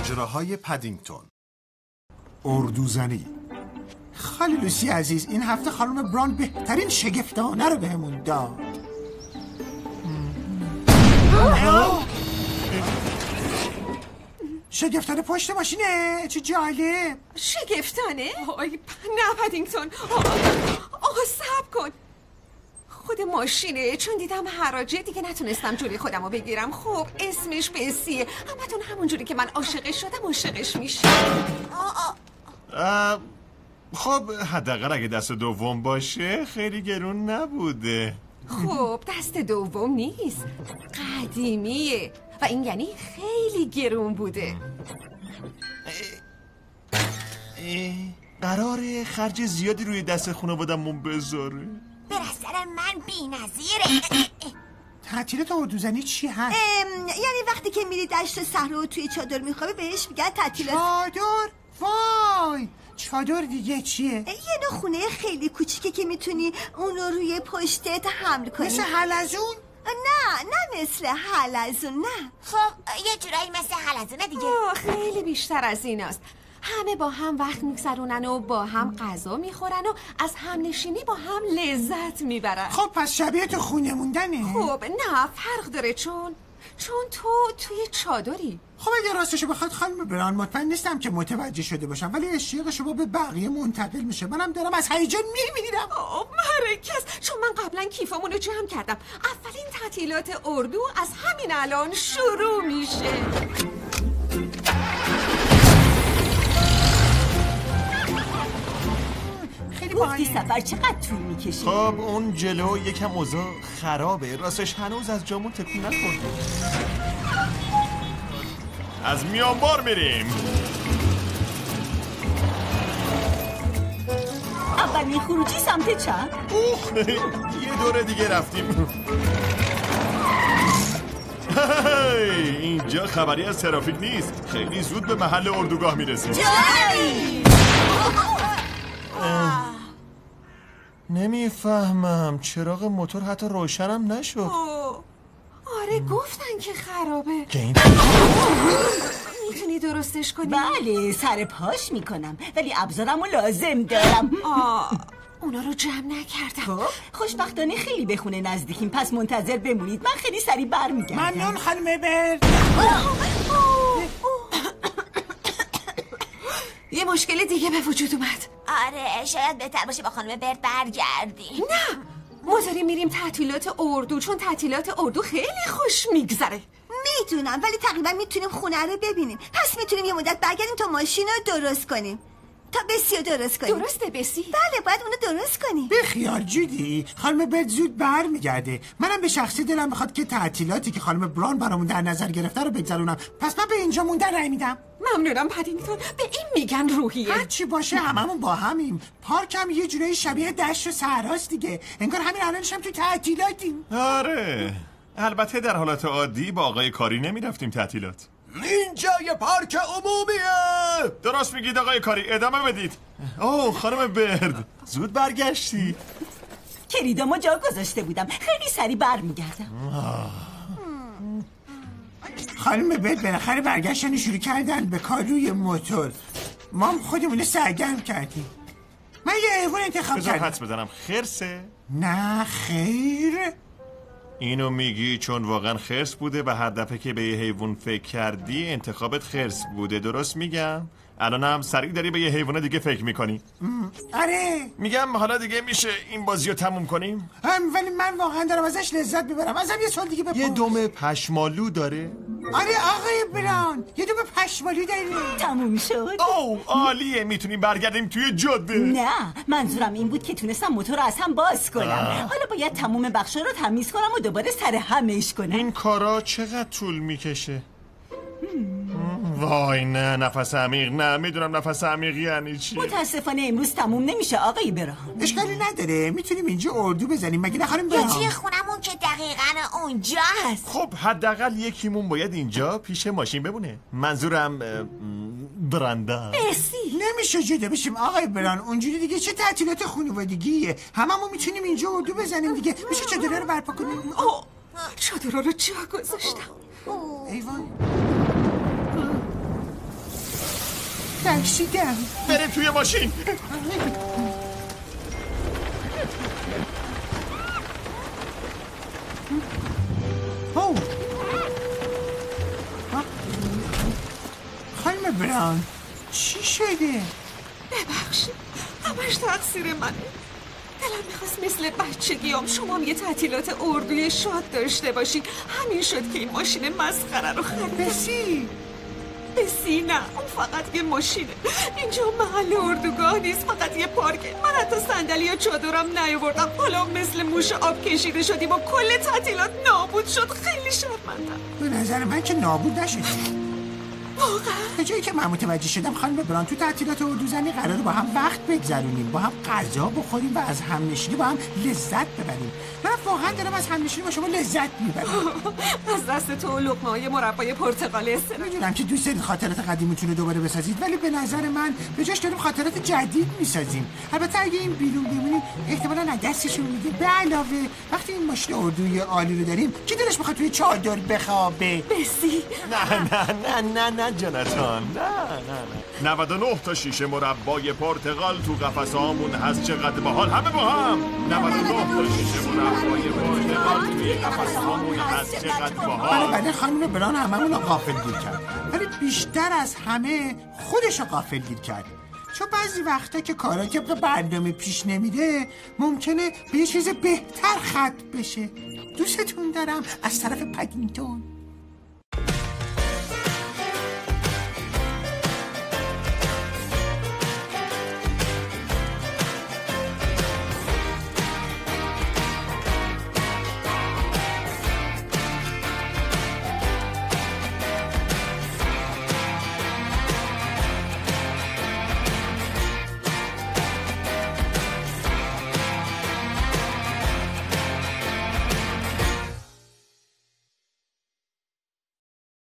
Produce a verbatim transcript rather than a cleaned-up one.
ماجراهای پدینگتون. اردوزنی. خاله لوسی عزیز، این هفته خانم بران بهترین شگفتانه رو بهمون داد. شگفتانه پشت ماشینه، چه جالب. شگفتانه؟ آی نه پدینگتون، آقا صبر کن. خود ماشینه، چون دیدم حراجه دیگه نتونستم جوری خودم رو بگیرم. خب اسمش بسیه، همتون همون جوری که من عاشقش شدم عاشقش میشه. خب حداقل اگه دست دوم باشه خیلی گرون نبوده. خب دست دوم نیست، قدیمیه و این یعنی خیلی گرون بوده. قراره خرج زیادی روی دست خانوادمون بذاره. به نظر من بی نظیره. تعطیلات اردوزنی چی هست؟ یعنی وقتی که میری دشت صحرا و توی چادر میخوابی بهش میگن تعطیلات. چادر؟ وای چادر دیگه چیه؟ یه نوع خونه خیلی کوچیکه که میتونی اونو روی پشتت حمل کنی. مثل حلزون؟ نه نه مثل حلزون نه. خب یه جورایی مثل حلزونه دیگه. خیلی بیشتر از ایناست. همه با هم وقت میگذرونن و با هم غذا میخورن و از هم نشینی با هم لذت میبرن. خب پس شبیه تو خونه موندنه؟ خب نه فرق داره، چون چون تو توی چادری. خب اگه راستشو بخواد خانم بران، مطمئن نیستم که متوجه شده باشم، ولی اشتیاق شما به بقیه منتقل میشه. منم دارم از هیجان میمیرم. آه مرکز، چون من قبلا کیفامون رو جمع کردم. اولین تعطیلات اردو از همین الان شروع میشه. گفتی سفر چقدر طول میکشه؟ خب اون جلو یکم اوضاع خرابه، راستش هنوز از جامون تکون نخورده. از میانبار میریم. اولین خروجی سمت چپ. اوه یه دوره دیگه رفتیم. اینجا خبری از ترافیک نیست، خیلی زود به محل اردوگاه میرسیم. جایی نمیفهمم چراغ موتور حتی روشنم نشد. آره گفتن که خرابه. که این میتونی درستش کنی؟ بله سر پاش میکنم، ولی ابزارمو لازم دارم. آه اونا رو جمع نکردم. خب خوشبختانه خیلی به خونه نزدیکیم، پس منتظر بمونید، من خیلی سریع برمیگردم. ممنون خانم برد. یه مشکل دیگه به وجود اومد. آره شاید بهتر باشه با خانم برد برگردی. نه ما داریم میریم تعطیلات اردو، چون تعطیلات اردو خیلی خوش میگذره. میدونم، ولی تقریبا میتونیم خونه رو ببینیم. پس میتونیم یه مدت برگردیم تا ماشین رو درست کنیم، تا بسی رو درست کنیم. درسته بسی؟ بله باید اونو درست کنیم. به خیال جودی، خانم برد زود برمیگرده. منم به شخصی دلم میخواد که تعطیلاتی که خانم بران برامون در نظر گرفته رو بگذرونم. پس من به اینجا موندن رای میدم. ممنونم پدینگتون، به این میگن روحیه. هر چی باشه هممون با همیم. پارکم یه جورایی شبیه دشت و صحراست دیگه، انگار همین الانش هم تو تعطیلاتیم. آره البته در حالت عادی با آقای کاری نمیرفتیم تعطیلات. اینجا یه پارک عمومیه. درست میگید آقای کاری، ادامه بدید. اوه خانم برد زود برگشتی. کلیدامو جا گذاشته بودم، خیلی سریع برمیگردم. خانم برد بالاخره برگشتن شروع کردن به کار روی موتور. ما هم خودمون سرگرم کردیم. من یه حیوان انتخاب بذار کردم. حدس بزنم، خرسه؟ نه خیر. اینو میگی چون واقعا خرس بوده و هر دفعه که به یه حیوان فکر کردی انتخابت خرس بوده، درست میگم؟ الان هم سریع داری به یه حیوان دیگه فکر میکنی. آره میگم حالا دیگه میشه این بازی رو تموم کنیم؟ هم ولی من واقعا دارم ازش لذت میبرم. ازم یه سوال دیگه بپرس. یه دم پشمالو داره؟ آره آقای بران یه دم پشمالو داره. تموم شد. اوه عالیه، میتونیم برگردیم توی جاده. نه منظورم این بود که تونستم موتور رو از هم باز کنم. آه. حالا باید تموم بخشا رو تمیز کنم و دوباره سر همش کنم. این کارا چقدر طول میکشه؟ وای نه نفس عمیق. نه میدونم نفس عمیق یعنی چی. متاسفانه امروز تموم نمیشه آقای بران. اشکالی نداره، میتونیم اینجا اردو بزنیم مگه نخواهیم برام؟ یا توی خونمون که دقیقا اونجا هست. خب حداقل یکیمون باید اینجا پیش ماشین بمونه. منظورم براندا. بسی نمیشه جدا بشیم آقای بران، اونجوری دیگه چه تعطیلات خانوادگیه. هممون میتونیم اینجا اردو بزنیم دیگه. میشه چادر رو برپا کنیم؟ اوه چادر رو جا گذاشتم. ایوان ترسیدم. بریم توی ماشین. اوه خانم بران چی شده؟ ببخشید همش تقصیر منه. دلم میخواست مثل بچگیام شما یه تعطیلات اردوی شاد داشته باشی. همین شد که این ماشین مسخره رو خریدم. بسی بسی نه، اون فقط یه ماشینه. اینجا محل اردوگاه نیست، فقط یه پارکه. من حتی صندلی یا چادرم نیاوردم. حالا مثل موش آب کشیده شدیم و کل تعطیلات نابود شد. خیلی شرمندم. به نظر من که نابود نشدیم. واقعا؟ به جایی که من متوجه شدم خانم بران تو تعطیلات اردوزنی قراره با هم وقت بگذرونیم، با هم غذا بخوریم و از همنشینی با هم لذت ببریم. من واقعا دارم از همنشینی با شما لذت میبرم. از دست تو لقمه‌های مربای پرتقالی استفاده. میدونم که دوست دارید خاطرات قدیمیتون رو دوباره بسازید، ولی به نظر من به جاش داریم خاطرات جدید میسازیم. البته اگه این بیرون بمونیم احتمالاً از دستشون میده. به علاوه وقتی این ماشین اردوی عالی رو داریم کی دلش میخواد توی چادر بخوابه؟ بسی نه نه نه نه نه جاناتان، نه نه نه. نود و نه تا شیشه مربای پرتقال تو قفسهامون هست. چقدر باحال. همه با هم. نود و نه تا شیشه مربای پرتقال توی قفسهامون هست. چقدر باحال. بله خانم بران هممون رو غافلگیر کرد، ولی بیشتر از همه خودش رو غافلگیر کرد. چون بعضی وقتا که کارا طبق برنامه پیش نمیره ممکنه به یه چیز بهتر ختم بشه. دوستتون دارم. از طرف پدینتون.